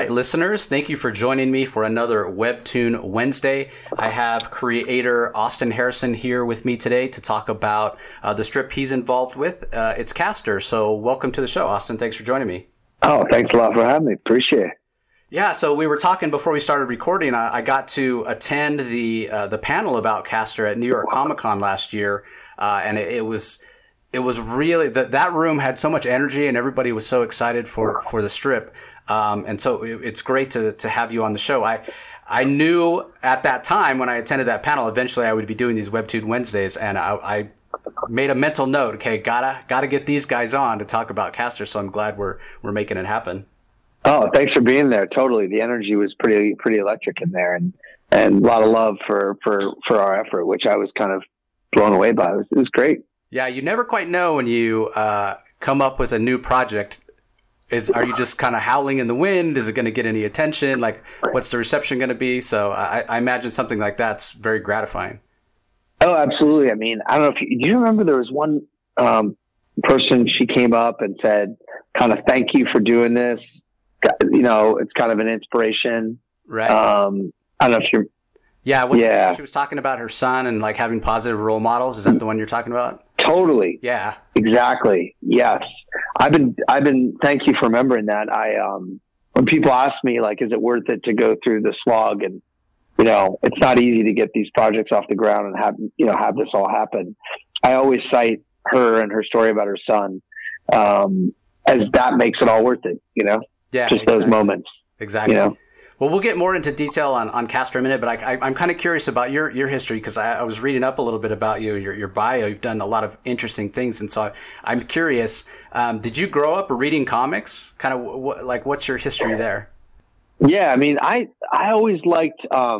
right, listeners, thank you for joining me for another Webtoon Wednesday. I have creator Austin Harrison here with me today to talk about the strip he's involved with. It's Caster. So welcome to the show, Austin. Thanks for joining me. Oh, thanks a lot for having me. Appreciate it. Yeah, so we were talking before we started recording. I got to attend the panel about Caster at New York Comic Con last year, and it was really that room had so much energy, and everybody was so excited for the strip. And so it's great to have you on the show. I knew at that time when I attended that panel, eventually I would be doing these Webtoon Wednesdays, and I made a mental note. Okay, gotta get these guys on to talk about Caster. So I'm glad we're making it happen. Oh, thanks for being there. Totally, the energy was pretty electric in there, and a lot of love for our effort, which I was kind of blown away by. It was great. Yeah, you never quite know when you come up with a new project. Are you just kind of howling in the wind? Is it going to get any attention? Like, what's the reception going to be? So I imagine something like that's very gratifying. Oh, absolutely. I mean, I don't know if do you remember there was one person, she came up and said, kind of, thank you for doing this. You know, it's kind of an inspiration. Right. I don't know if you're. Yeah. She was talking about her son and like having positive role models. Is that the one you're talking about? Totally. Yeah. Exactly. Yes. I've been, thank you for remembering that. When people ask me, like, is it worth it to go through the slog? And, you know, it's not easy to get these projects off the ground and have this all happen. I always cite her and her story about her son, as that makes it all worth it, you know? Yeah. Just exactly. Those moments. Exactly. You know? Well, we'll get more into detail on Caster in a minute, but I'm kind of curious about your history because I was reading up a little bit about you, your bio. You've done a lot of interesting things, and so I'm curious. Did you grow up reading comics? Kind of what's your history there? Yeah, I mean, I always liked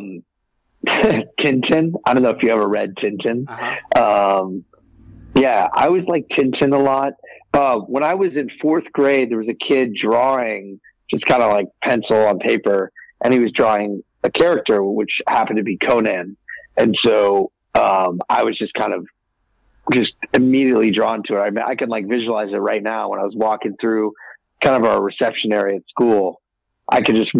Tintin. I don't know if you ever read Tintin. Uh-huh. Yeah, I always liked Tintin a lot. When I was in fourth grade, there was a kid drawing just kind of like pencil on paper, and he was drawing a character which happened to be Conan. And so I was just kind of just immediately drawn to it. I mean, I can like visualize it right now when I was walking through kind of our reception area at school. I could just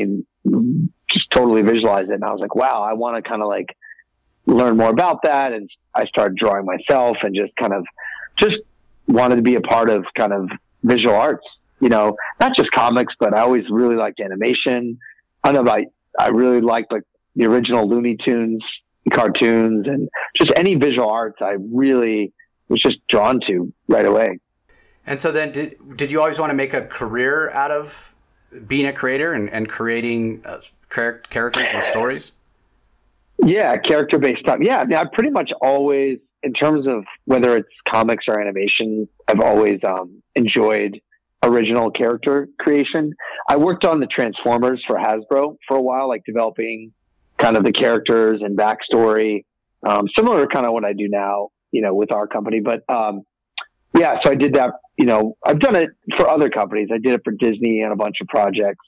totally visualize it. And I was like, wow, I want to kind of like learn more about that. And I started drawing myself and just wanted to be a part of kind of visual arts, you know, not just comics, but I always really liked animation. I don't know about, I really liked like the original Looney Tunes cartoons and just any visual arts. I really was just drawn to right away. And so then did you always want to make a career out of being a creator and creating characters and stories? Yeah. Character-based stuff. Yeah. I mean, I pretty much always, in terms of whether it's comics or animation, I've always enjoyed original character creation. I worked on the Transformers for Hasbro for a while, like developing kind of the characters and backstory, similar to kind of what I do now, you know, with our company. But yeah, so I did that. You know, I've done it for other companies. I did it for Disney and a bunch of projects.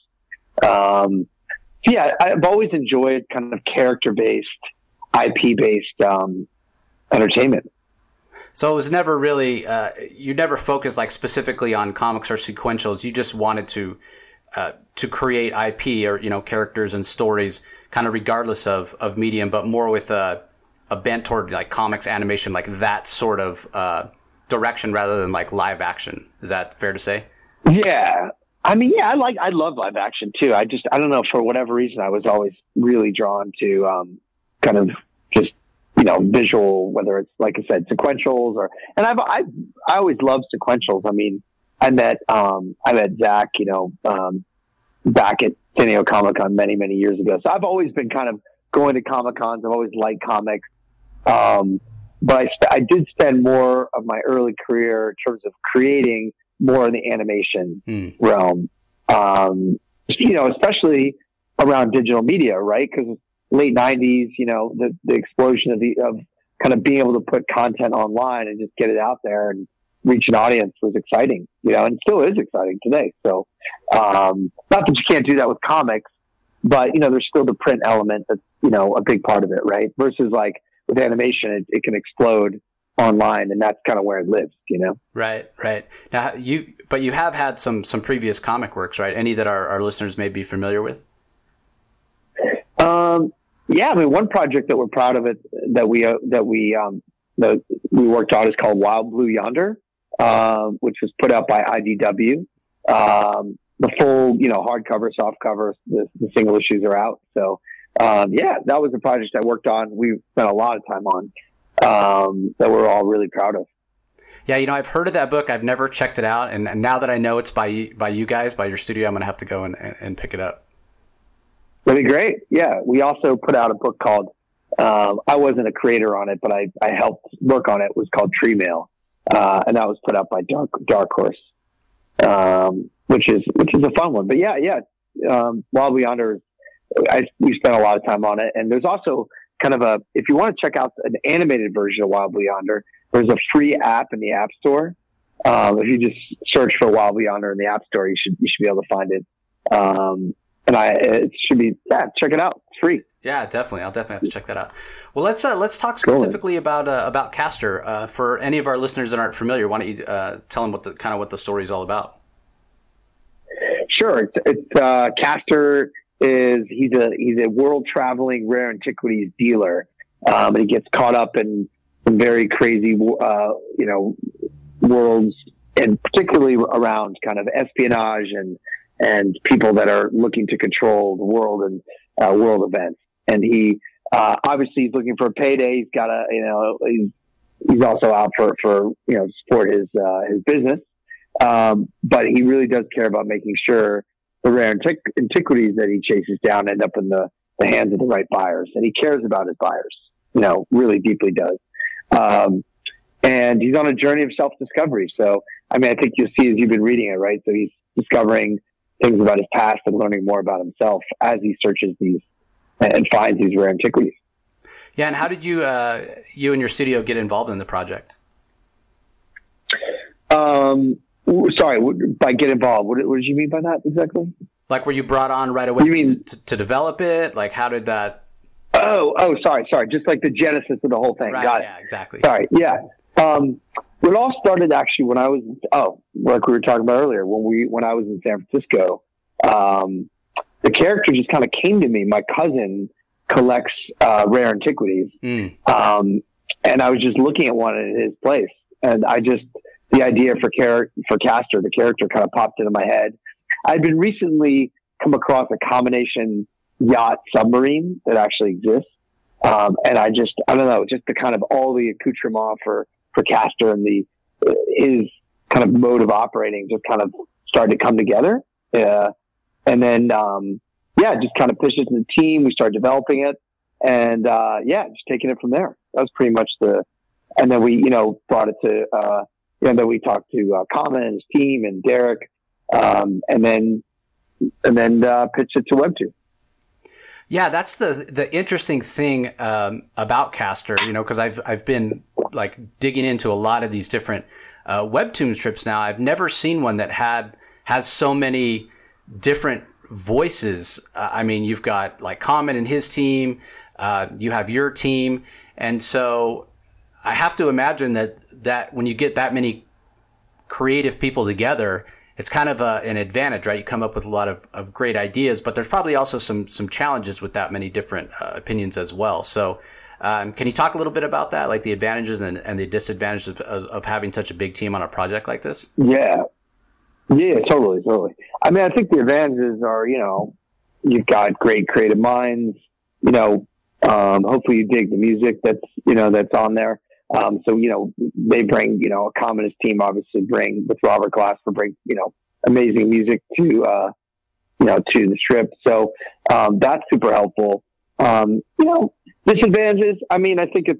Yeah, I've always enjoyed kind of character-based, IP-based entertainment. So it was never really, you never focused like specifically on comics or sequentials. You just wanted to create IP or, you know, characters and stories kind of regardless of medium, but more with a bent toward like comics, animation, like that sort of direction rather than like live action. Is that fair to say? Yeah. I mean, yeah, I love live action too. I don't know, for whatever reason, I was always really drawn to kind of just, you know, visual, whether it's, like I said, sequentials and I always loved sequentials. I mean, I met Zach, you know, back at San Diego Comic-Con many, many years ago. So I've always been kind of going to Comic-Cons. I've always liked comics. But I did spend more of my early career in terms of creating more in the animation realm. You know, especially around digital media, right? Because late 90s, you know, the explosion of kind of being able to put content online and just get it out there and reach an audience was exciting, you know, and still is exciting today. So, not that you can't do that with comics, but, you know, there's still the print element that's, you know, a big part of it, right? Versus like with animation, it can explode online, and that's kind of where it lives, Right. Now but you have had some previous comic works, right? Any that our listeners may be familiar with? Yeah, I mean, one project that we're proud of it that we worked on is called Wild Blue Yonder, which was put out by IDW. The full, hardcover, softcover, the single issues are out. So, that was a project I worked on. We spent a lot of time on, that we're all really proud of. Yeah, I've heard of that book. I've never checked it out, and now that I know it's by you guys, by your studio, I'm going to have to go and pick it up. That'd be great. Yeah, we also put out a book called. I wasn't a creator on it, but I helped work on it. It was called Tree Mail, and that was put out by Dark Horse, which is a fun one. But Wild Blue Yonder, we spent a lot of time on it, and there's also kind of if you want to check out an animated version of Wild Blue Yonder, there's a free app in the App Store. If you just search for Wild Blue Yonder in the App Store, you should be able to find it. It should be, check it out. It's free. Yeah, definitely. I'll definitely have to check that out. Well, let's talk specifically about Castor. For any of our listeners that aren't familiar, why don't you tell them what the story is all about? Sure. It's Castor he's a world traveling rare antiquities dealer, and he gets caught up in some very crazy worlds, and particularly around kind of espionage and people that are looking to control the world and world events. And he obviously he's looking for a payday. He's got he's also out for support his business, but he really does care about making sure the rare antiquities that he chases down end up in the hands of the right buyers. And he cares about his buyers, really deeply does. And he's on a journey of self-discovery. So, I mean, I think you'll see as you've been reading it, right? So he's discovering things about his past and learning more about himself as he searches these and finds these rare antiquities. Yeah. And how did you and your studio get involved in the project? Sorry, by get involved, what did you mean by that exactly? Like, were you brought on right away you mean, to develop it? Like, how did that? Oh, sorry. Just like the genesis of the whole thing. Right, Got it. Yeah, exactly. Sorry. Yeah. It all started actually when I was, like we were talking about earlier, when I was in San Francisco, the character just kind of came to me. My cousin collects, rare antiquities. And I was just looking at one in his place, and the idea for Castor, the character, kind of popped into my head. I'd been recently come across a combination yacht submarine that actually exists. And I don't know, just the kind of all the accoutrement for Castor and his kind of mode of operating just kind of started to come together. And then, just kind of pushed it to the team. We started developing it, and just taking it from there. That was pretty much and then we, brought it to, then we talked to Common and his team and Derek, and then pitched it to Webtoon. Yeah, that's the interesting thing about Castor, because I've been like digging into a lot of these different Webtoon strips now. I've never seen one that has so many different voices. I mean, you've got like Common and his team, you have your team, and so I have to imagine that when you get that many creative people together, it's kind of an advantage, right? You come up with a lot of great ideas, but there's probably also some challenges with that many different opinions as well. So can you talk a little bit about that, like the advantages and the disadvantages of having such a big team on a project like this? Yeah, totally. I mean, I think the advantages are, you've got great creative minds, hopefully you dig the music that's on there. So, they bring, Common's team obviously with Robert Glasper, amazing music to the strip. So, that's super helpful. Disadvantages, I mean, I think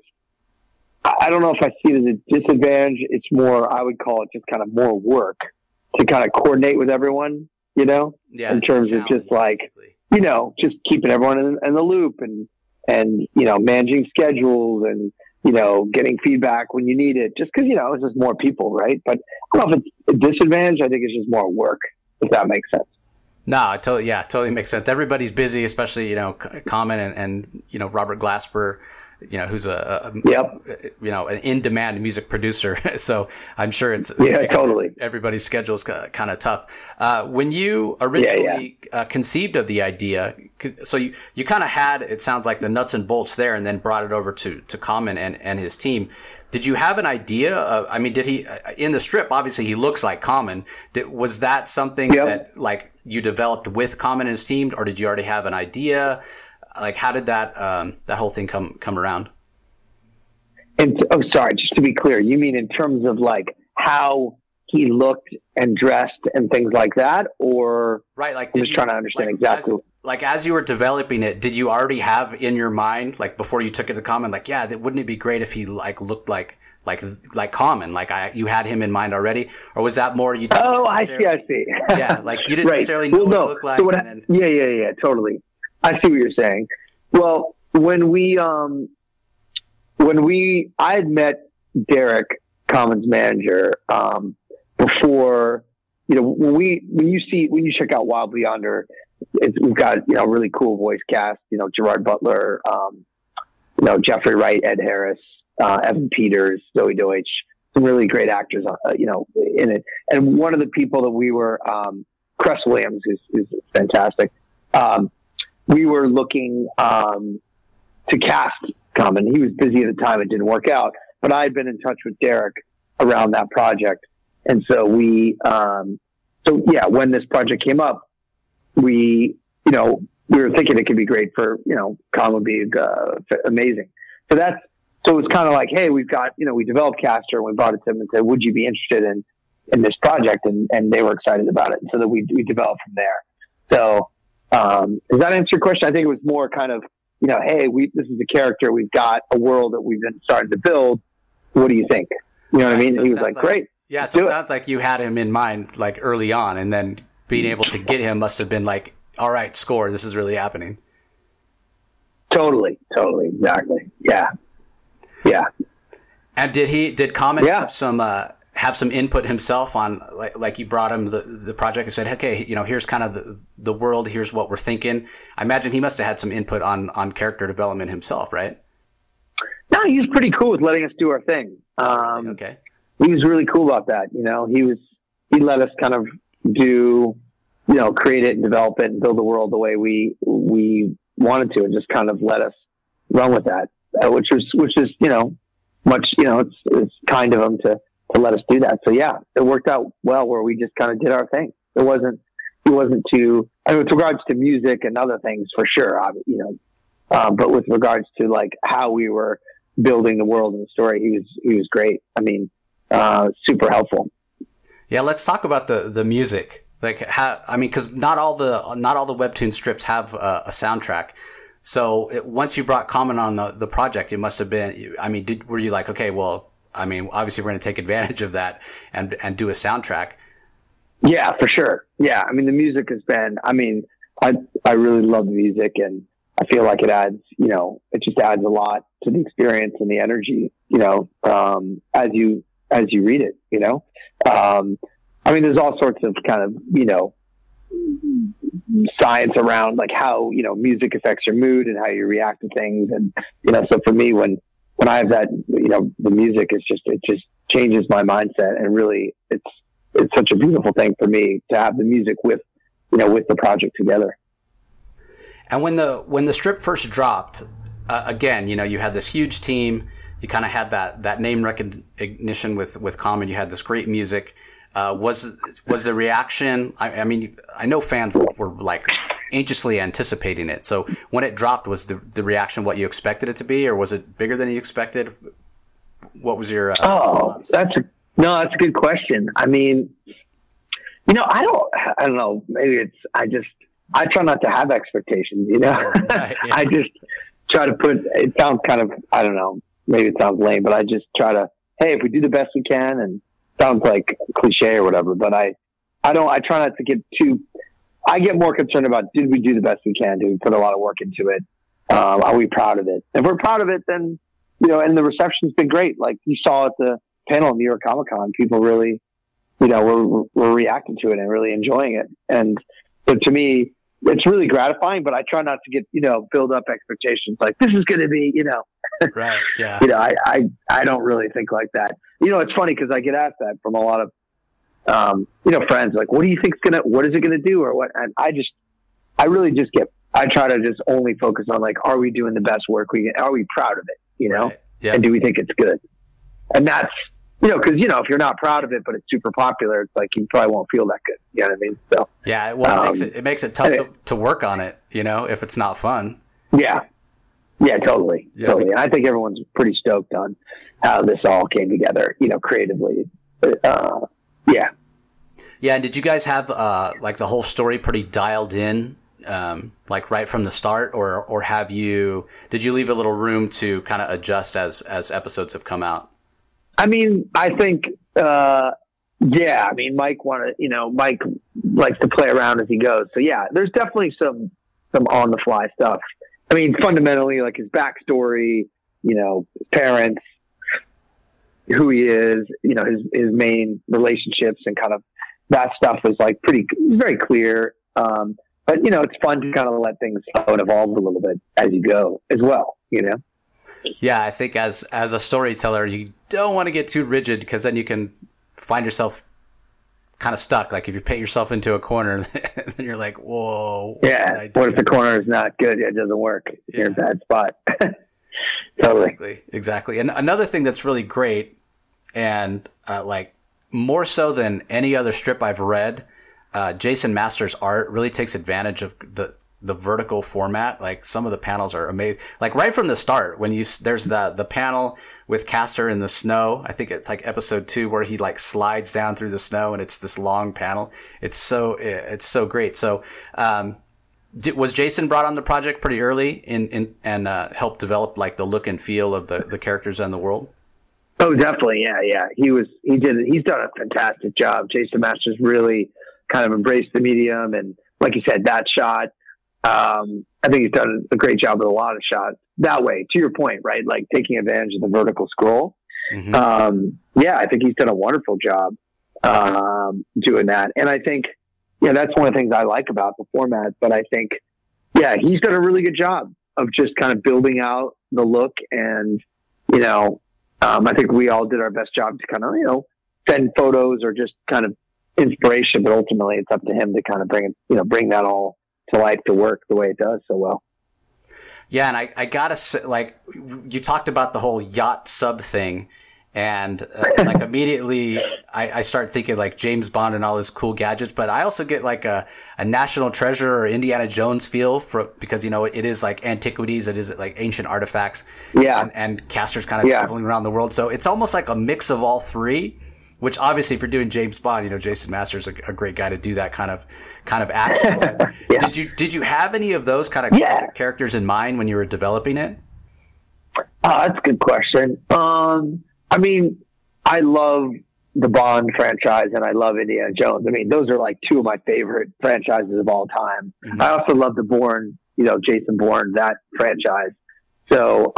I don't know if I see it as a disadvantage. It's more, I would call it just kind of more work to kind of coordinate with everyone, in terms of just like, just keeping everyone in the loop and managing schedules and, getting feedback when you need it, just because, it's just more people, right? But I don't know if it's a disadvantage. I think it's just more work, if that makes sense. No, it totally makes sense. Everybody's busy, especially, Common and Robert Glasper, who's Yep. an in-demand music producer. So I'm sure it's totally. Everybody's schedule is kind of tough. When you originally conceived of the idea, so you kind of had, it sounds like, the nuts and bolts there, and then brought it over to Common and his team. Did you have an idea of, I mean, did he, in the strip, obviously he looks like Common. Was that something that like you developed with Common and his team, or did you already have an idea? Like, how did that whole thing come around? And sorry, just to be clear, you mean in terms of like how he looked and dressed and things like that, or right? Like, I'm just trying to understand exactly. As you were developing it, did you already have in your mind, like before you took it to Common, like, wouldn't it be great if he like looked like Common, like you had him in mind already, or was that more you? I see. Yeah, like you didn't necessarily know what it looked like. So yeah, totally. I see what you're saying. Well, when I had met Derek, Common's manager, before, when you check out Wild Yonder, we've got, a really cool voice cast, Gerard Butler, Jeffrey Wright, Ed Harris, Evan Peters, Zoe Deutsch, some really great actors, in it. And one of the people that we were, Cress Williams, who's fantastic. We were looking, to cast Common. He was busy at the time. It didn't work out, but I had been in touch with Derek around that project. And so when this project came up, we were thinking it could be great for, Common would be amazing. So it was kind of like, hey, we've got, we developed Castor and we brought it to them and said, would you be interested in this project? And they were excited about it. And so that we developed from there. So, does that answer your question? I think it was more kind of, hey, this is a character. We've got a world that we've been starting to build. What do you think? You know what I mean? So and he was like, great. Yeah. So it sounds like you had him in mind, like early on, and then being able to get him must have been like, all right, score. This is really happening. Totally. Exactly. Yeah. Yeah. And did Common have some input himself on, like you brought him the project and said, okay, here's kind of the world, here's what we're thinking. I imagine he must have had some input on character development himself, right? No, he was pretty cool with letting us do our thing. Okay. He was really cool about that. He let us kind of do, create it and develop it and build the world the way we wanted to, and just kind of let us run with that, which is, much, it's kind of him to let us do that. So yeah, it worked out well where we just kind of did our thing. It wasn't too, with regards to music and other things for sure, but with regards to like how we were building the world and the story, he was great. I mean, super helpful. Yeah. Let's talk about the music. Like cause not all the Webtoon strips have a soundtrack. So once you brought Common on the project, it must've been, were you like, okay, well, obviously we're going to take advantage of that and do a soundtrack. Yeah, for sure. Yeah. The music has been, I really love the music, and I feel like it adds, it just adds a lot to the experience and the energy, as you read it, there's all sorts of kind of, science around like how, music affects your mood and how you react to things. And, so for me, when I have that, the music is it just changes my mindset, and really it's such a beautiful thing for me to have the music with the project together. And when the strip first dropped, again, you had this huge team, you kind of had that name recognition with Common, you had this great music. Was the reaction, I know fans were like anxiously anticipating it. So when it dropped, was the reaction what you expected it to be, or was it bigger than you expected? What was your response? That's a good question. I don't know. Maybe I try not to have expectations, Right, yeah. I just try to it sounds kind of, I don't know, maybe it sounds lame, but I just try to, hey, if we do the best we can, and sounds like cliche or whatever, but I try not to get I get more concerned about, did we do the best we can? Did we put a lot of work into it? Are we proud of it? If we're proud of it, then, and the reception's been great. Like you saw at the panel at New York Comic Con, people really, were reacting to it and really enjoying it. And so to me, it's really gratifying, but I try not to get, build up expectations. Like this is going to be, right. Yeah. I don't really think like that. It's funny because I get asked that from a lot of, friends, like, what do you what is it going to do or what? And I try to just only focus on like, are we doing the best work we can? Are we proud of it? Right. Yeah. And do we think it's good? And that's, because, if you're not proud of it, but it's super popular, it's like, you probably won't feel that good. You know what I mean? So, yeah. Well, it makes it tough to work on it, if it's not fun. Yeah. Yeah, totally. Yeah. Totally. And I think everyone's pretty stoked on how this all came together, creatively. Yeah. Yeah. And did you guys have, like the whole story pretty dialed in, like right from the start, or did you leave a little room to kind of adjust as episodes have come out? I mean, I think, yeah, I mean, Mike likes to play around as he goes. So yeah, there's definitely some on the fly stuff. I mean, fundamentally, like his backstory, his parents, who he is, his main relationships and kind of that stuff was like very clear. But it's fun to kind of let things flow and evolve a little bit as you go as well, Yeah, I think as a storyteller, you don't want to get too rigid because then you can find yourself kind of stuck. Like if you paint yourself into a corner, then you're like, whoa. Yeah. What if the corner is not good? It doesn't work. Yeah. You're in a bad spot. Totally. Exactly. And another thing that's really great and like more so than any other strip I've read, Jason Masters' art really takes advantage of the vertical format. Like some of the panels are amazing. Like right from the start, when there's the panel with Castor in the snow. I think it's like episode 2 where he like slides down through the snow and it's this long panel. It's so great. So, was Jason brought on the project pretty early and helped develop like the look and feel of the characters and the world? Oh, definitely. Yeah. He's done a fantastic job. Jason Masters really kind of embraced the medium. And like you said, that shot, I think he's done a great job with a lot of shots that way, to your point, right? Like taking advantage of the vertical scroll. Mm-hmm. Yeah, I think he's done a wonderful job, doing that. And I think, that's one of the things I like about the format, but I think, he's done a really good job of just kind of building out the look. And, I think we all did our best job to kind of, send photos or just kind of inspiration, but ultimately it's up to him to kind of bring that all to life to work the way it does so well. Yeah. And I gotta say, like you talked about the whole yacht sub thing and like immediately I start thinking like James Bond and all his cool gadgets, but I also get like a National Treasure or Indiana Jones feel because, it is like antiquities. It is like ancient artifacts. Yeah. And Castor's kind of traveling around the world. So it's almost like a mix of all three, which obviously if you're doing James Bond, Jason Masters is a great guy to do that kind of action. Yeah. Did you have any of those kind of classic characters in mind when you were developing it? That's a good question. I mean, I love the Bond franchise and I love Indiana Jones. I mean, those are like two of my favorite franchises of all time. Mm-hmm. I also love the Bourne, Jason Bourne, that franchise. So,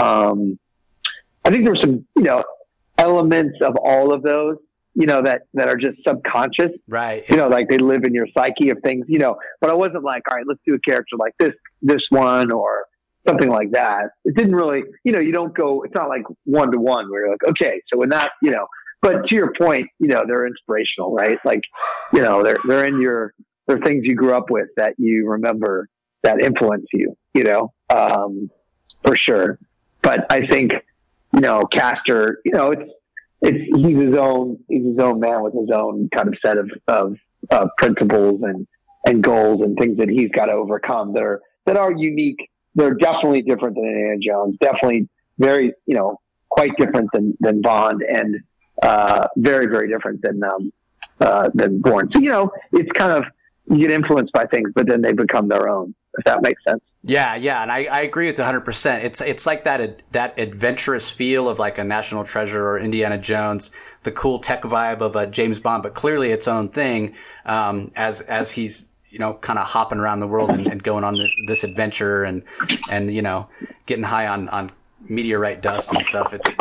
I think there's some, elements of all of those, that are just subconscious, right? Like they live in your psyche of things, but I wasn't like, all right, let's do a character like this one or something like that. It didn't really, you don't go, it's not like 1-to-1 where you're like, okay, so when that, but to your point, they're inspirational, right? Like, they're they're things you grew up with that you remember that influence you, for sure. But I think, Castor, he's his own man with his own kind of set of principles and goals and things that he's got to overcome that are unique. They're definitely different than Indiana Jones. Definitely very, quite different than Bond, and very, very different than Bourne. So it's kind of you get influenced by things, but then they become their own. If that makes sense. Yeah, and I agree with 100%. It's like that adventurous feel of like a National Treasure or Indiana Jones, the cool tech vibe of a James Bond, but clearly its own thing. As he's kind of hopping around the world and going on this adventure and getting high on meteorite dust and stuff. It's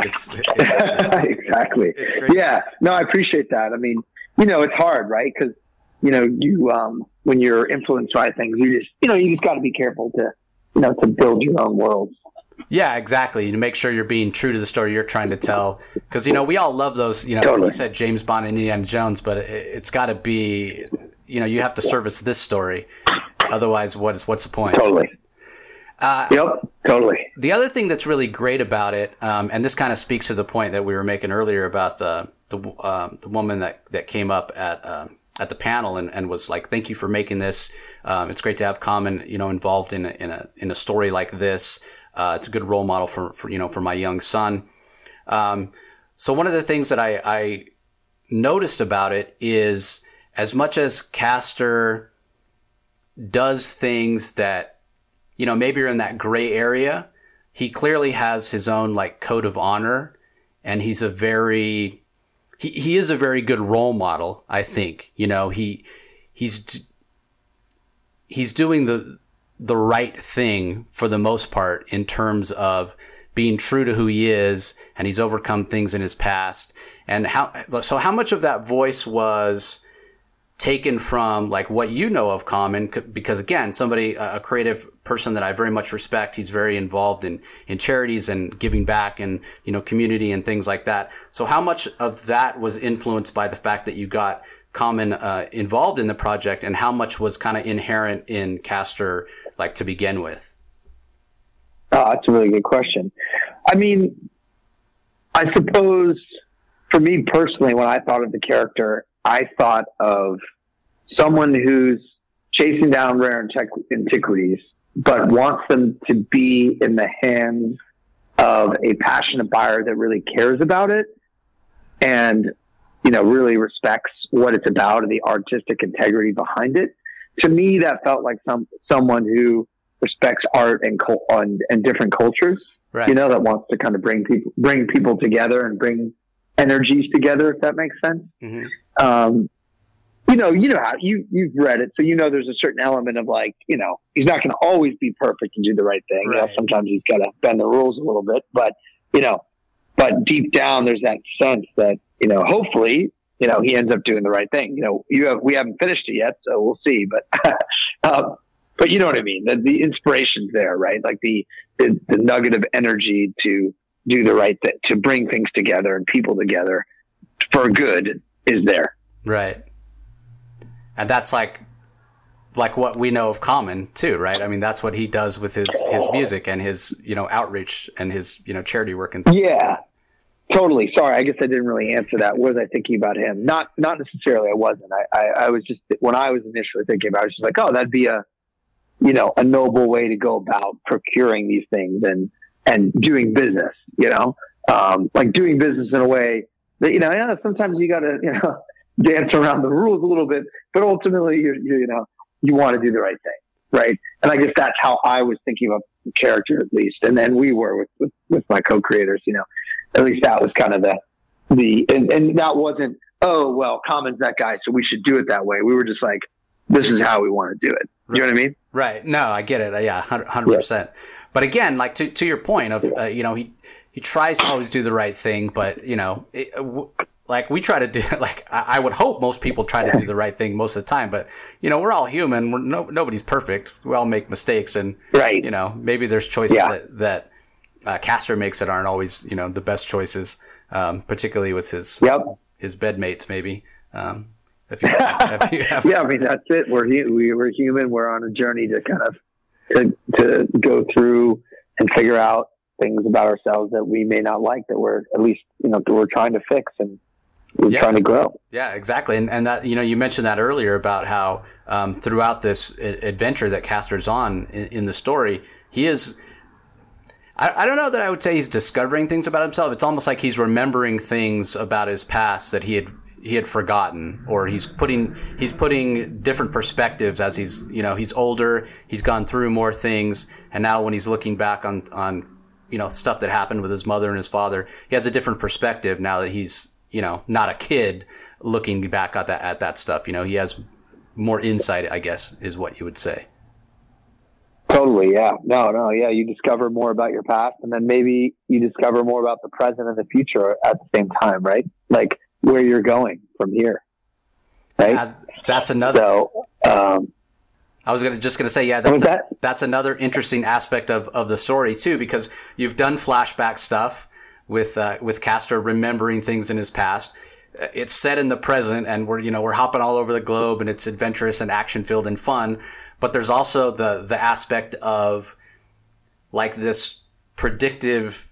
exactly. It's great. Yeah, no, I appreciate that. I mean, it's hard, right? Because you when you're influenced by things, you just got to be careful to, to build your own worlds. Yeah, exactly. To make sure you're being true to the story you're trying to tell. Because, we all love those, totally. You said James Bond and Indiana Jones, but it's got to be, you have to service this story. Otherwise, what's the point? Totally. Yep, totally. The other thing that's really great about it, and this kind of speaks to the point that we were making earlier about the woman that came up at the panel and was like, "Thank you for making this. It's great to have Common, involved in a story like this. It's a good role model for my young son." So one of the things that I noticed about it is, as much as Castor does things that, maybe are in that gray area, he clearly has his own like code of honor, and he is a very good role model. I think, he's doing the right thing for the most part in terms of being true to who he is, and he's overcome things in his past. And how much of that voice was taken from like what of Common, because again, a creative person that I very much respect, he's very involved in charities and giving back and, community and things like that. So how much of that was influenced by the fact that you got Common involved in the project, and how much was kind of inherent in Castor, like, to begin with? Oh, that's a really good question. I mean, I suppose for me personally, when I thought of the character, I thought of someone who's chasing down rare antiquities, but wants them to be in the hands of a passionate buyer that really cares about it and, really respects what it's about and the artistic integrity behind it. To me, that felt like someone who respects art and different cultures, right. That wants to kind of bring people together and bring energies together, if that makes sense. Mm-hmm. How you've read it, so there's a certain element of like, he's not going to always be perfect and do the right thing. Right. Sometimes he's got to bend the rules a little bit, but but deep down there's that sense that hopefully he ends up doing the right thing. We haven't finished it yet, so we'll see. But you know what I mean. The inspiration's there, right? Like the nugget of energy to do the right thing, to bring things together and people together for good is there. Right. And that's like what we know of Common too, right? I mean, that's what he does with his music and his, outreach and his, charity work. And yeah, totally. Sorry. I guess I didn't really answer that. Was I thinking about him? Not necessarily. I wasn't. I was just, when I was initially thinking about it, I was just like, oh, that'd be a noble way to go about procuring these things and doing business, like doing business in a way that, sometimes you got to, dance around the rules a little bit, but ultimately you want to do the right thing. Right. And I guess that's how I was thinking about the character, at least. And then we were with my co-creators, at least that was kind of and that wasn't, oh, well, Common's that guy, so we should do it that way. We were just like, this is how we want to do it. You know what I mean? Right. No, I get it. Yeah. 100%. Yeah. But again, like to your point of, he tries to always do the right thing, but like we try to do, like I would hope most people try to do the right thing most of the time, but we're all human. Nobody's perfect. We all make mistakes, and right. Maybe there's choices that Castor makes that aren't always the best choices, particularly with his bedmates maybe. If you have... Yeah, I mean that's it. We're human. We're on a journey to kind of to go through and figure out things about ourselves that we may not like, that we're at least that we're trying to fix and we're trying to grow. Yeah, exactly. And that you mentioned that earlier about how throughout this adventure that Castor's on in the story, he is. I don't know that I would say he's discovering things about himself. It's almost like he's remembering things about his past that he had forgotten, or he's putting different perspectives as he's older, he's gone through more things, and now when he's looking back on stuff that happened with his mother and his father, he has a different perspective now that he's not a kid looking back at that stuff. He has more insight, I guess, is what you would say. Totally. Yeah. No. Yeah. You discover more about your past, and then maybe you discover more about the present and the future at the same time, right? Like where you're going from here. Right. That's another. So, I was just gonna say, yeah, that's another interesting aspect of the story too, because you've done flashback stuff with Castor remembering things in his past. It's set in the present, and we're hopping all over the globe, and it's adventurous and action filled and fun. But there's also the aspect of like this predictive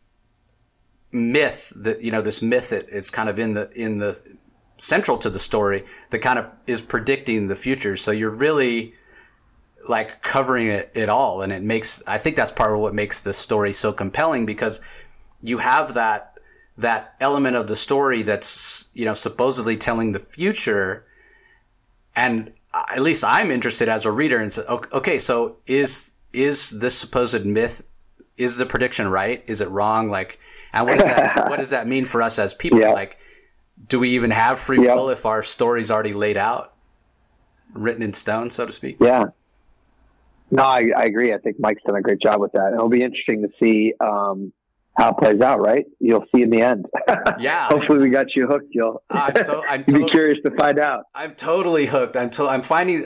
myth that this myth that is kind of in the central to the story that kind of is predicting the future. So you're really like covering it all, and I think that's part of what makes the story so compelling, because you have that element of the story that's supposedly telling the future, and at least I'm interested as a reader and say, okay, so is this supposed myth, is the prediction right? Is it wrong? Like, and what does that mean for us as people? Yeah. Like, do we even have free will if our story's already laid out, written in stone, so to speak? Yeah. No, I agree. I think Mike's done a great job with that. It'll be interesting to see how it plays out, right? You'll see in the end. Yeah. Hopefully we got you hooked. I'm be curious to find out. I'm totally hooked. I'm finding,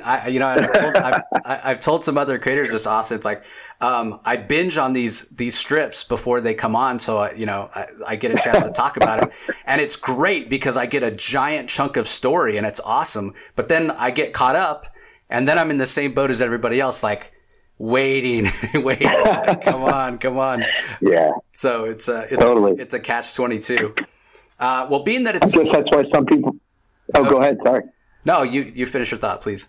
I've told some other creators this, Austin. It's like, I binge on these strips before they come on. So, I get a chance to talk about it, and it's great because I get a giant chunk of story and it's awesome. But then I get caught up, and then I'm in the same boat as everybody else. Like, waiting, come on. Yeah. So it's totally. It's a catch-22. Well, being that it's, I guess that's why some people. Oh, go ahead. Sorry. No, you finish your thought, please.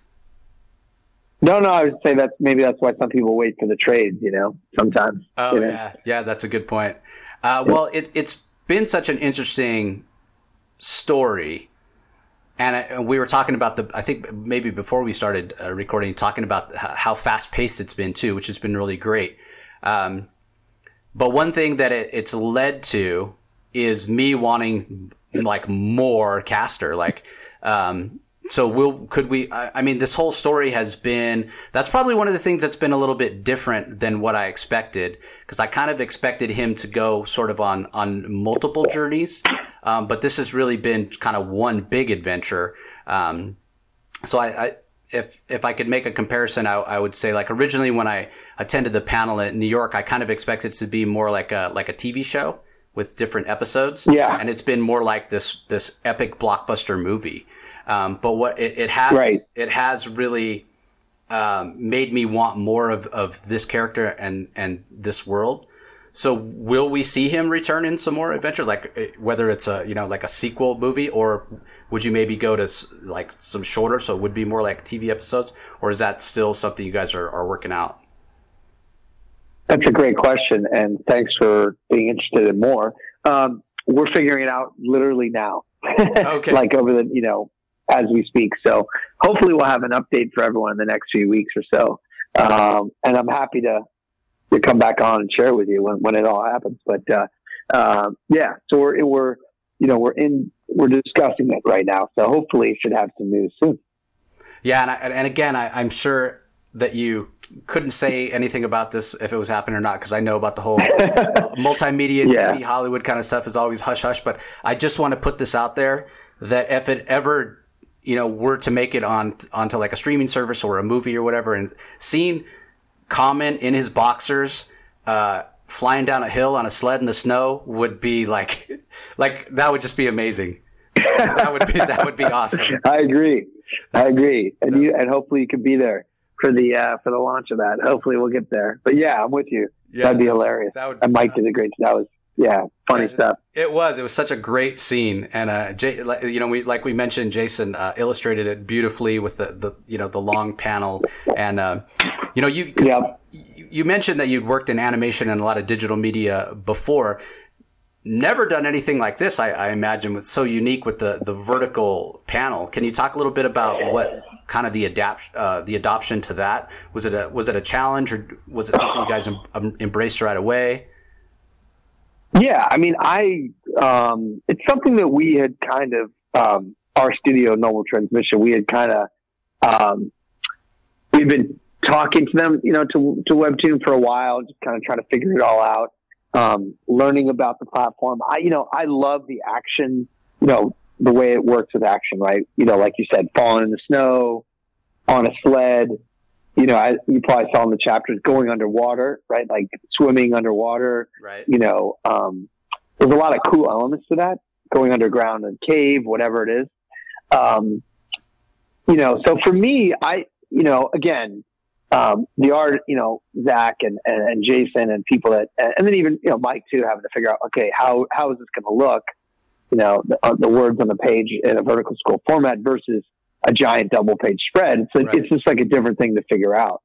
No, I would say maybe that's why some people wait for the trades. Sometimes. Oh yeah, that's a good point. Well, it's been such an interesting story. And we were talking about I think maybe before we started recording, talking about how fast paced it's been too, which has been really great. But one thing that it's led to is me wanting like more Castor. Like, this whole story has been, that's probably one of the things that's been a little bit different than what I expected, because I kind of expected him to go sort of on multiple journeys. But this has really been kind of one big adventure. So if I could make a comparison, I would say, like, originally when I attended the panel at New York, I kind of expected it to be more like a TV show with different episodes. Yeah. And it's been more like this epic blockbuster movie. But what it has, right. It has really made me want more of this character and this world. So will we see him return in some more adventures, like whether it's like a sequel movie, or would you maybe go to like some shorter, so it would be more like TV episodes, or is that still something you guys are working out? That's a great question, and thanks for being interested in more. We're figuring it out literally now. Okay. Like over the, as we speak. So hopefully we'll have an update for everyone in the next few weeks or so. And I'm happy to come back on and share with you when it all happens. But, so we're discussing it right now. So hopefully should have some news soon. Yeah. And again, I'm sure that you couldn't say anything about this if it was happening or not, because I know about the whole multimedia, TV, Hollywood kind of stuff is always hush hush. But I just want to put this out there that if it ever, were to make it onto like a streaming service or a movie or whatever, and seeing Common in his boxers flying down a hill on a sled in the snow would be like that would just be amazing. that would be awesome. I agree, and hopefully you can be there for the launch of that. Hopefully we'll get there. But yeah, I'm with you. Yeah, that'd be hilarious. And Mike did a great. That was funny stuff. It was such a great scene, and we mentioned, Jason illustrated it beautifully with the long panel, and you mentioned that you'd worked in animation and a lot of digital media before. Never done anything like this, I imagine, was so unique with the vertical panel. Can you talk a little bit about what kind of the adoption to that? Was it a challenge, or was it something you guys embraced right away? Yeah, I mean, it's something that we had kind of, our studio, Noble Transmission, we had kind of, we've been talking to them, to Webtoon for a while, just kind of trying to figure it all out, learning about the platform. I love the action, the way it works with action, right? Like you said, falling in the snow, on a sled, you probably saw in the chapters going underwater, right? Like swimming underwater, Right. There's a lot of cool elements to that, going underground in a cave, whatever it is. So for me, again, the art, Zach and Jason and people and then even, Mike too, having to figure out, okay, how is this going to look, the words on the page in a vertical scroll format versus a giant double page spread. It's just like a different thing to figure out.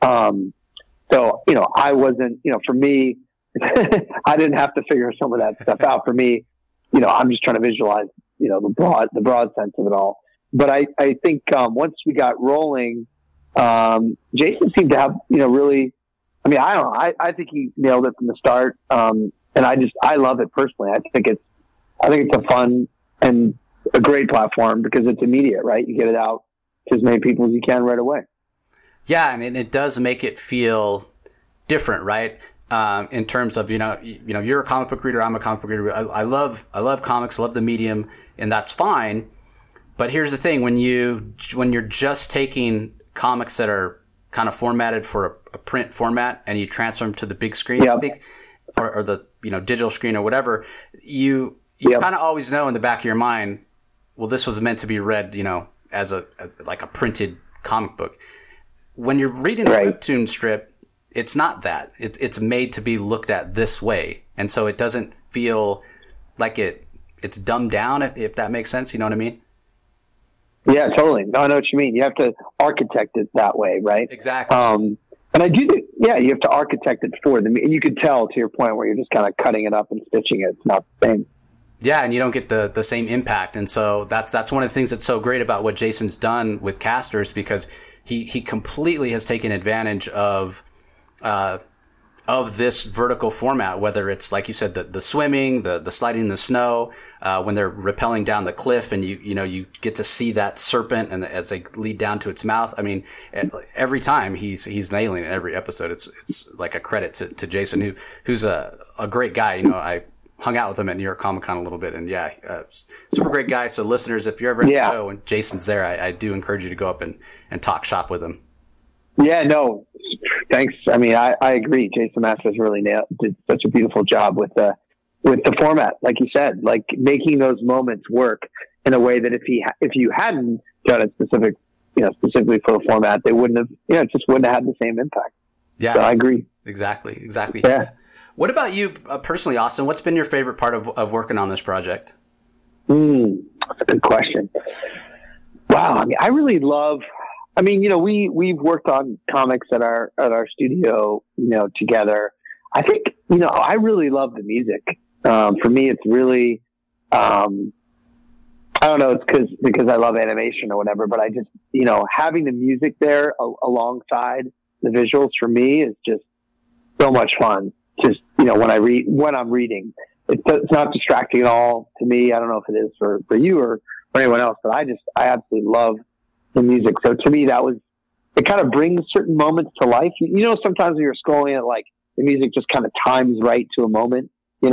I wasn't, for me, I didn't have to figure some of that stuff out. For me, I'm just trying to visualize, the broad sense of it all. But I think, once we got rolling, Jason seemed to have, really, I don't know. I think he nailed it from the start. And I love it personally. I think it's a fun and a great platform because it's immediate, right? You get it out to as many people as you can right away. Yeah. And it does make it feel different, right? In terms of, you're a comic book reader. I'm a comic book reader. I love comics, I love the medium, and that's fine. But here's the thing: when you're just taking comics that are kind of formatted for a print format and you transfer them to the big screen, I think, or the digital screen or whatever, you kind of always know in the back of your mind, well, this was meant to be read, as like a printed comic book. When you're reading a webtoon strip, it's not that. It's made to be looked at this way, and so it doesn't feel like it's dumbed down. If that makes sense, you know what I mean? Yeah, totally. No, I know what you mean. You have to architect it that way, right? Exactly. And I do think, you have to architect it for them. And you could tell, to your point, where you're just kind of cutting it up and stitching it. It's not the same. Yeah, and you don't get the same impact. And so that's one of the things that's so great about what Jason's done with Casters, because he completely has taken advantage of this vertical format, whether it's, like you said, the swimming, the sliding in the snow, when they're rappelling down the cliff and you get to see that serpent and as they lead down to its mouth. I mean, every time he's nailing it. Every episode. It's like a credit to Jason, who's a great guy. I hung out with him at New York Comic Con a little bit, and super great guy. So listeners, if you're ever at the show and Jason's there, I do encourage you to go up and talk shop with him. Yeah, no, thanks. I mean, I agree. Jason Masters really did such a beautiful job with the format, like you said, like making those moments work in a way that if you hadn't done it specifically for a format, they wouldn't have, it just wouldn't have had the same impact. Yeah, so I agree. Exactly. Yeah. What about you personally, Austin? What's been your favorite part of working on this project? That's a good question. Wow. I mean, I really love. I mean, we've worked on comics at our studio, together. I think, I really love the music. For me, it's really, I don't know, it's because I love animation or whatever, but I just, having the music there alongside the visuals for me is just so much fun. Just, when I'm reading, it's not distracting at all to me. I don't know if it is for you or for anyone else, but I absolutely love the music. So to me, it kind of brings certain moments to life. Sometimes when you're scrolling it, like the music just kind of times right to a moment,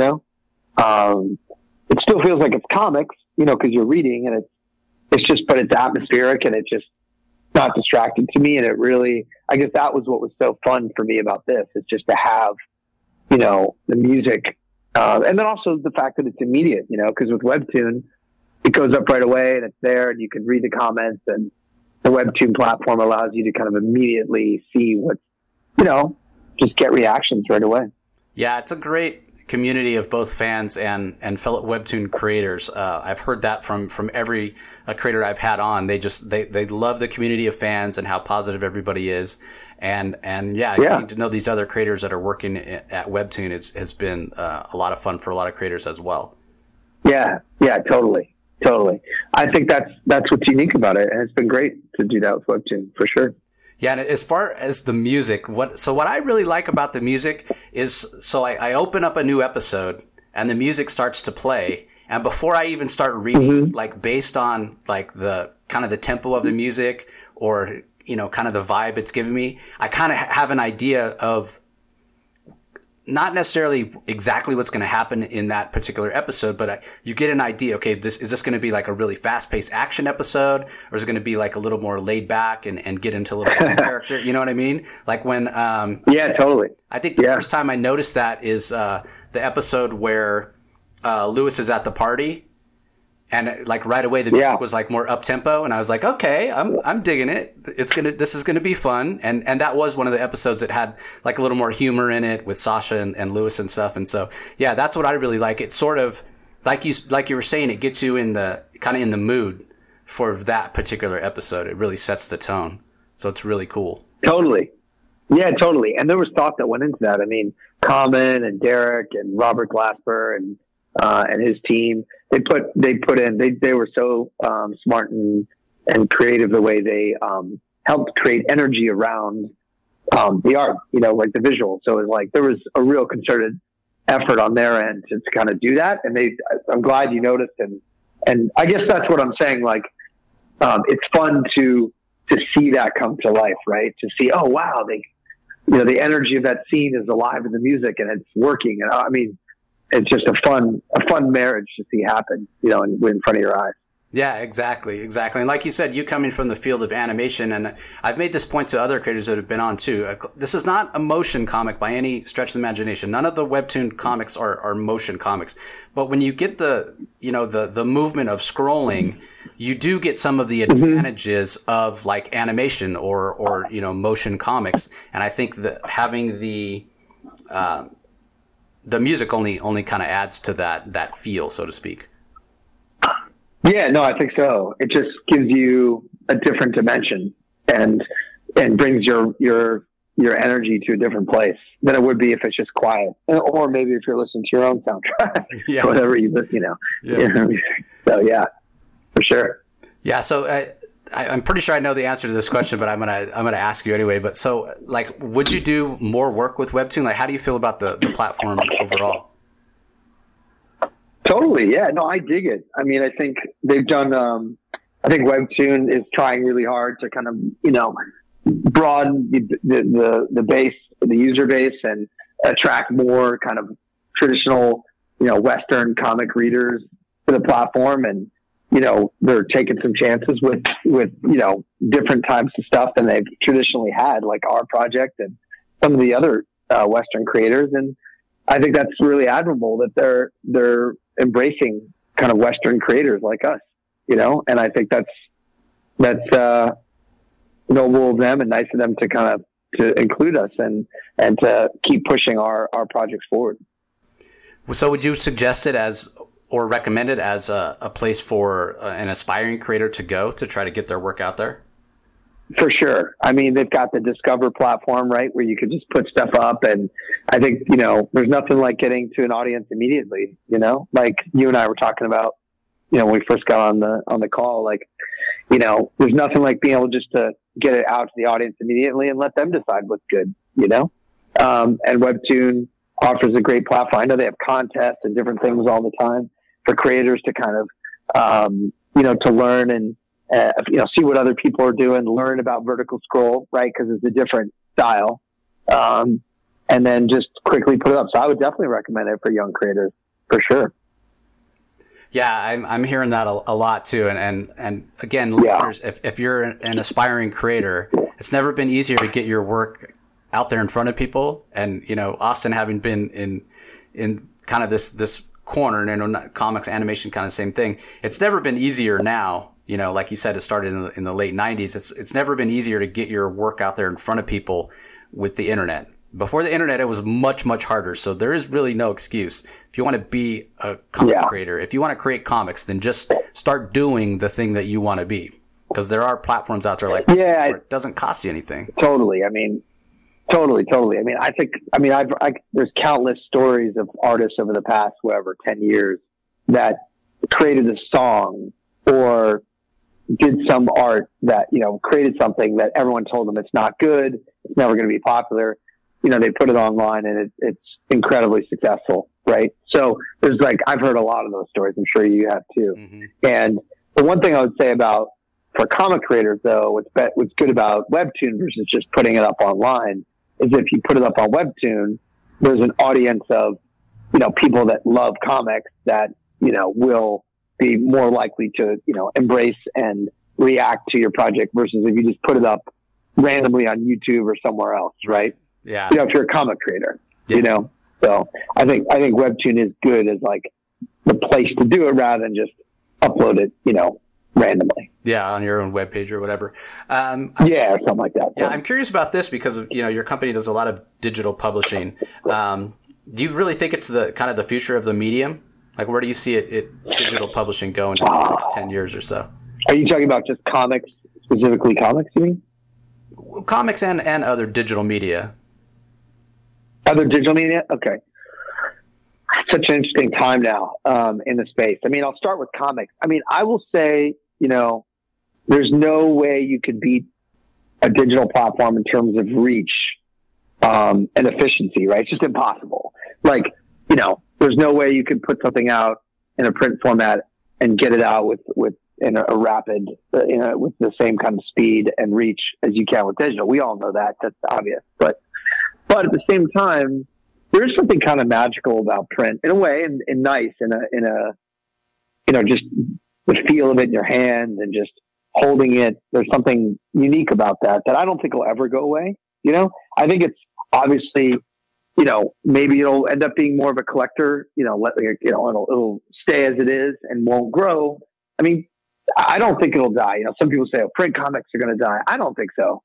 it still feels like it's comics, cause you're reading and but it's atmospheric and it's just not distracting to me. And it really, I guess that was what was so fun for me about this, is just to have, the music, and then also the fact that it's immediate, cause with Webtoon, it goes up right away and it's there and you can read the comments, and the Webtoon platform allows you to kind of immediately see what's, just get reactions right away. Yeah, it's a great community of both fans and fellow Webtoon creators. I've heard that from every creator I've had on. They love the community of fans and how positive everybody is. And getting to know these other creators that are working at Webtoon has been a lot of fun for a lot of creators as well. Yeah, totally. I think that's what's unique about it, and it's been great to do that with Webtoon for sure. Yeah, and as far as the music, what I really like about the music is, I open up a new episode and the music starts to play, and before I even start reading, like based on like the kind of the tempo of the music or kind of the vibe it's giving me, I kind of have an idea of not necessarily exactly what's going to happen in that particular episode, but you get an idea. Okay, is this going to be like a really fast-paced action episode, or is it going to be like a little more laid back and get into a little more character? You know what I mean? Like when yeah, totally. I think the first time I noticed that is the episode where Lewis is at the party. And like right away, the music was like more up tempo, and I was like, okay, I'm digging it. This is gonna be fun, and that was one of the episodes that had like a little more humor in it with Sasha and Lewis and stuff. And so yeah, that's what I really like. It's sort of like you were saying, it gets you in the kind of in the mood for that particular episode. It really sets the tone, so it's really cool. Totally, yeah, totally. And there was thought that went into that. I mean, Common and Derek and Robert Glasper and his team. They were so smart and creative the way they helped create energy around the art, like the visual. So it was like there was a real concerted effort on their end to kind of do that. And I'm glad you noticed. And I guess that's what I'm saying. Like it's fun to see that come to life, right? To see, oh wow, the energy of that scene is alive in the music and it's working. And I mean, it's just a fun marriage to see happen, in front of your eyes. Yeah, exactly. And like you said, you coming from the field of animation, and I've made this point to other creators that have been on too. This is not a motion comic by any stretch of the imagination. None of the webtoon comics are motion comics. But when you get the movement of scrolling, you do get some of the advantages of like animation or motion comics. And I think that having the music only kind of adds to that feel, so to speak. Yeah, no, I think so. It just gives you a different dimension and brings your energy to a different place than it would be if it's just quiet, or maybe if you're listening to your own soundtrack, whatever you listen, Yeah. So yeah, for sure. Yeah. So I'm pretty sure I know the answer to this question, but I'm gonna ask you anyway. But so, like, would you do more work with Webtoon? Like, how do you feel about the platform overall? Totally, yeah. No, I dig it. I mean, I think they've done. I think Webtoon is trying really hard to kind of broaden the base, the user base, and attract more kind of traditional Western comic readers to the platform. And they're taking some chances with different types of stuff than they've traditionally had, like our project and some of the other Western creators. And I think that's really admirable that they're embracing kind of Western creators like us, and I think that's noble of them and nice of them to include us and to keep pushing our projects forward. So would you suggest it as or recommend it as a place for an aspiring creator to go to try to get their work out there? For sure. I mean, they've got the Discover platform, right, where you can just put stuff up. And I think, there's nothing like getting to an audience immediately, like you and I were talking about, when we first got on the call, like, there's nothing like being able just to get it out to the audience immediately and let them decide what's good, and Webtoon offers a great platform. I know they have contests and different things all the time for creators to kind of, to learn and, see what other people are doing, learn about vertical scroll, right? Because it's a different style. And then just quickly put it up. So I would definitely recommend it for young creators, for sure. Yeah, I'm hearing that a lot too. And again, listeners, if you're an aspiring creator, it's never been easier to get your work out there in front of people. And, Austin having been in kind of this corner, comics, animation, kind of same thing. It's never been easier now. Like you said, it started in the late 90s. It's never been easier to get your work out there in front of people with the internet. Before the internet, it was much, much harder. So there is really no excuse. If you want to be a comic creator, if you want to create comics, then just start doing the thing that you want to be. Because there are platforms out there like where it doesn't cost you anything. Totally. I mean, totally. I mean, there's countless stories of artists over the past, 10 years that created a song or did some art that, created something that everyone told them it's not good. It's never going to be popular. They put it online and it's incredibly successful. Right. So there's I've heard a lot of those stories. I'm sure you have too. Mm-hmm. And the one thing I would say for comic creators though, what's good about Webtoon versus just putting it up online is if you put it up on Webtoon, there's an audience of, people that love comics that, will be more likely to, embrace and react to your project versus if you just put it up randomly on YouTube or somewhere else, right? Yeah. If you're a comic creator, so I think Webtoon is good as like the place to do it rather than just upload it, randomly. Yeah, on your own webpage or whatever. Yeah, something like that. Yeah, I'm curious about this because your company does a lot of digital publishing. Do you really think it's the kind of the future of the medium? Like, where do you see it digital publishing going in the next 10 years or so? Are you talking about just comics, specifically comics, you mean? Comics and other digital media. Other digital media? Okay. Such an interesting time now in the space. I mean, I'll start with comics. I mean, I will say, there's no way you could beat a digital platform in terms of reach and efficiency, right? It's just impossible. Like, there's no way you could put something out in a print format and get it out with in a rapid, with the same kind of speed and reach as you can with digital. We all know that. That's obvious. But at the same time, there's something kind of magical about print in a way and nice in a, just the feel of it in your hand and just holding it. There's something unique about that I don't think will ever go away. I think it's obviously, maybe it'll end up being more of a collector, it'll stay as it is and won't grow. I mean, I don't think it'll die. Some people say, print comics are going to die. I don't think so.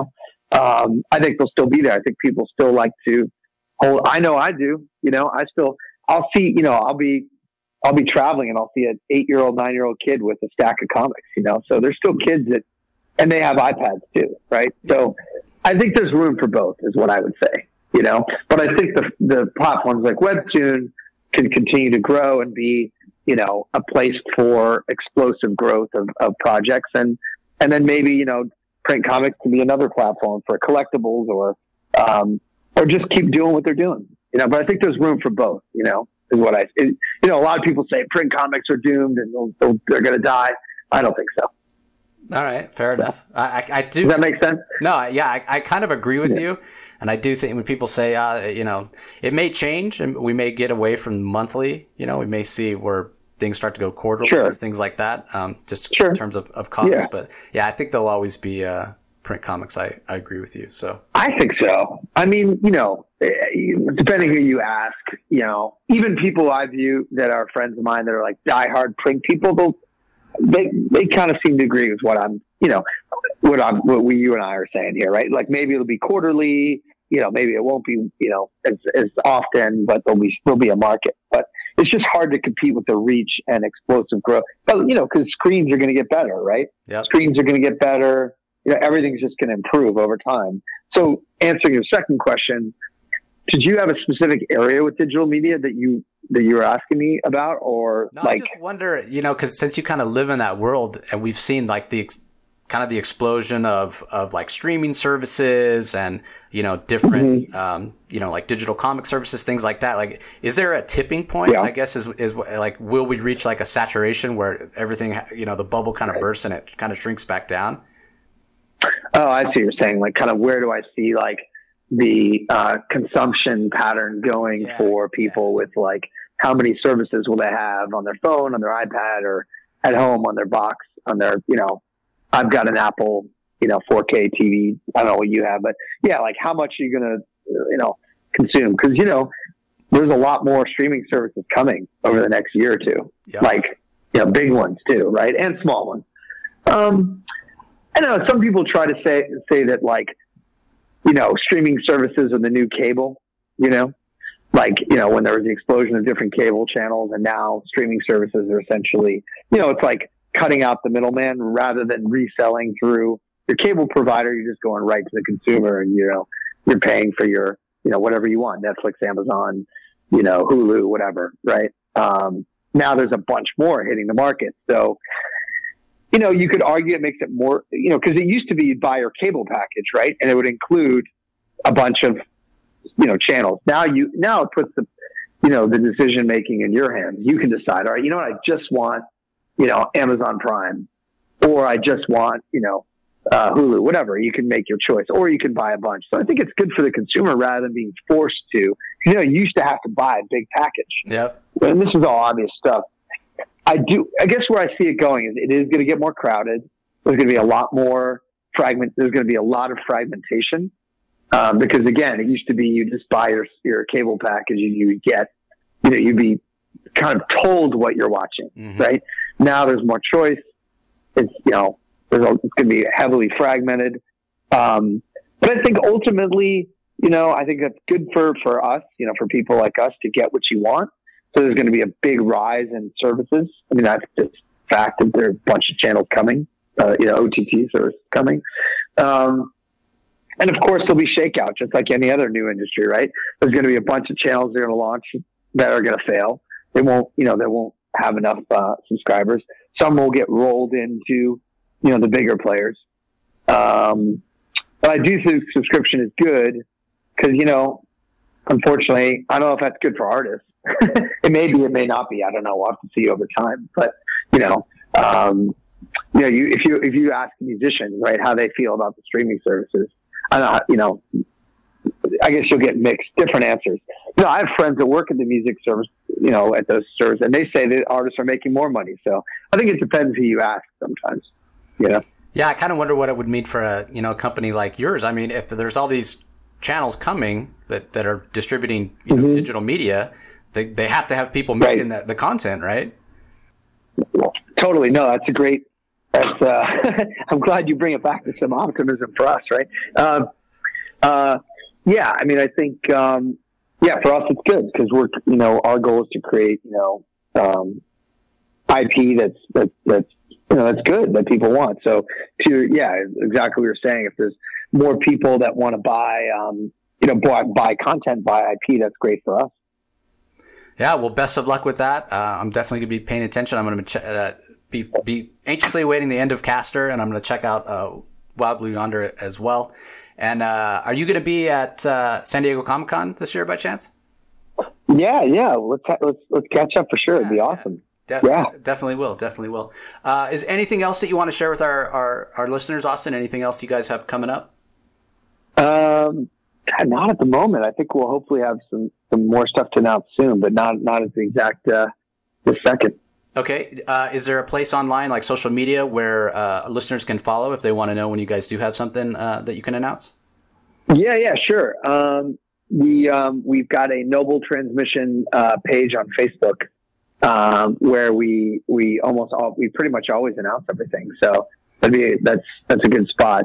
I think they'll still be there. I think people still like to hold. I know I do. I'll see, I'll be traveling and I'll see an 8-year-old, 9-year-old kid with a stack of comics, so there's still kids and they have iPads too. Right. So I think there's room for both is what I would say, but I think the platforms like Webtoon can continue to grow and be, a place for explosive growth of projects. And then maybe, print comics can be another platform for collectibles or just keep doing what they're doing, but I think there's room for both, is what a lot of people say print comics are doomed and they're going to die. I don't think so. All right. Fair enough. I do. Does that make sense? No. Yeah. I kind of agree with you. And I do think when people say, it may change and we may get away from monthly, we may see where things start to go quarterly or things like that. Just in terms of costs. Yeah. But yeah, I think there'll always be, print comics. I agree with you. So I think so. I mean, depending who you ask, even people I view that are friends of mine that are like diehard print people, they kind of seem to agree with what I'm, what you and I are saying here, right? Like maybe it'll be quarterly, maybe it won't be, as often, but there'll be a market. But it's just hard to compete with the reach and explosive growth. But because screens are going to get better, right? Yep. Screens are going to get better. Everything's just going to improve over time. So answering your second question, did you have a specific area with digital media that you were asking me about, or no, I just wonder, because since you kind of live in that world, and we've seen like the explosion of like streaming services and different like digital comic services, things like that. Like, is there a tipping point? Yeah. I guess is like, will we reach like a saturation where everything the bubble kind of bursts and it kind of shrinks back down? Oh, I see what you're saying. Like, kind of where do I see like the consumption pattern going for people with like how many services will they have on their phone, on their iPad, or at home on their box, on their, I've got an Apple, 4K TV. I don't know what you have, but yeah, like how much are you going to, consume? Cause there's a lot more streaming services coming over the next year or two, like, big ones too, right? And small ones. I know some people try to say that like, streaming services are the new cable, like, when there was the explosion of different cable channels and now streaming services are essentially, it's like cutting out the middleman rather than reselling through your cable provider. You're just going right to the consumer and, you're paying for your, whatever you want, Netflix, Amazon, Hulu, whatever. Right. Now there's a bunch more hitting the market. So, you could argue it makes it more, cause it used to be you'd buy your cable package, right? And it would include a bunch of, channels. Now it puts the, the decision making in your hands. You can decide, all right, I just want, Amazon Prime, or I just want, Hulu, whatever. You can make your choice, or you can buy a bunch. So I think it's good for the consumer rather than being forced to, You used to have to buy a big package. Yep. And this is all obvious stuff. I guess where I see it going is it is going to get more crowded. There's going to be a lot more there's going to be a lot of fragmentation. Because again, it used to be you just buy your cable package and you get, you'd be kind of told what you're watching, right? Now there's more choice. It's, it's going to be heavily fragmented. But I think ultimately, I think that's good for us, for people like us to get what you want. So there's going to be a big rise in services. I mean, that's just fact that there are a bunch of channels coming, OTT services coming. And of course there'll be shakeout, just like any other new industry, right? There's going to be a bunch of channels they're going to launch that are going to fail. They won't have enough subscribers. Some will get rolled into, the bigger players. But I do think subscription is good because, unfortunately, I don't know if that's good for artists. It may be, it may not be. I don't know. We'll have to see over time. But, if you ask musicians, right, how they feel about the streaming services, I guess you'll get different answers. I have friends that work in the music service, at those services, and they say that artists are making more money. So I think it depends who you ask sometimes, Yeah, I kind of wonder what it would mean for a company like yours. I mean, if there's all these channels coming that are distributing digital media, they have to have people making the content, right? Totally. No, that's a great. I'm glad you bring it back to some optimism for us, right? Yeah, I mean, I think, for us it's good because we're, our goal is to create, IP that's good, that people want. So exactly what you're saying. If there's more people that want to buy, buy content, buy IP, that's great for us. Yeah. Well, best of luck with that. I'm definitely gonna be paying attention. I'm going to be anxiously awaiting the end of Castor, and I'm going to check out Wild Blue Yonder as well. And are you going to be at San Diego Comic-Con this year by chance? Yeah. Let's catch up for sure. It'd be awesome. Definitely will. Is anything else that you want to share with our listeners, Austin? Anything else you guys have coming up? Not at the moment. I think we'll hopefully have some more stuff to announce soon, but not at the exact this second. Okay. Is there a place online, like social media, where listeners can follow if they want to know when you guys do have something that you can announce? Yeah, sure. We've got a Noble Transmission page on Facebook where we pretty much always announce everything. So that's a good spot.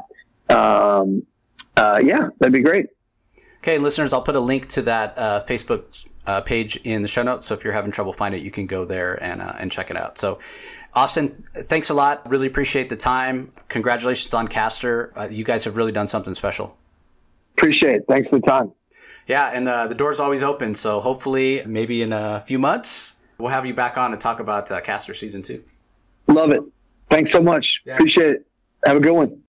That'd be great. Okay, listeners, I'll put a link to that Facebook page in the show notes. So if you're having trouble finding it, you can go there and check it out. So, Austin, thanks a lot. Really appreciate the time. Congratulations on Castor. You guys have really done something special. Appreciate it. Thanks for the time. Yeah, and the door's always open. So hopefully, maybe in a few months, we'll have you back on to talk about Castor Season 2. Love it. Thanks so much. Yeah. Appreciate it. Have a good one.